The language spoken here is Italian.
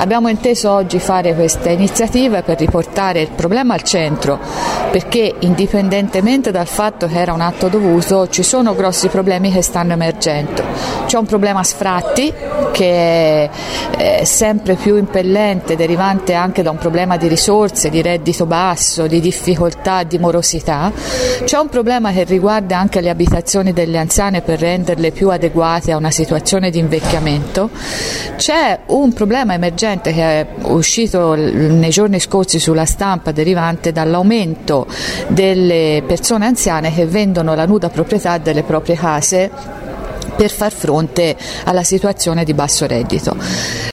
Abbiamo inteso oggi fare questa iniziativa per riportare il problema al centro, perché indipendentemente dal fatto che era un atto dovuto ci sono grossi problemi che stanno emergendo. C'è un problema sfratti che è sempre più impellente, derivante anche da un problema di risorse, di reddito basso, di difficoltà, di morosità. C'è un problema che riguarda anche le abitazioni delle anziane per renderle più adeguate a una situazione di invecchiamento. C'è un problema emergente che è uscito nei giorni scorsi sulla stampa, derivante dall'aumento delle persone anziane che vendono la nuda proprietà delle proprie case per far fronte alla situazione di basso reddito.